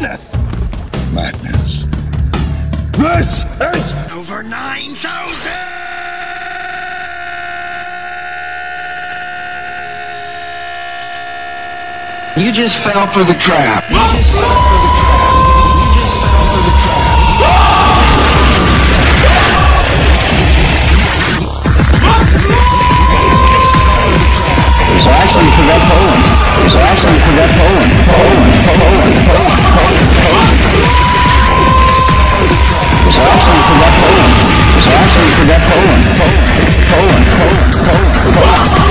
this? Madness. This is over 9,000! You just fell for the trap. So actually you forgot Poland. So actually you forgot Poland. So actually you forgot Poland. So actually you forgot Poland. Poland.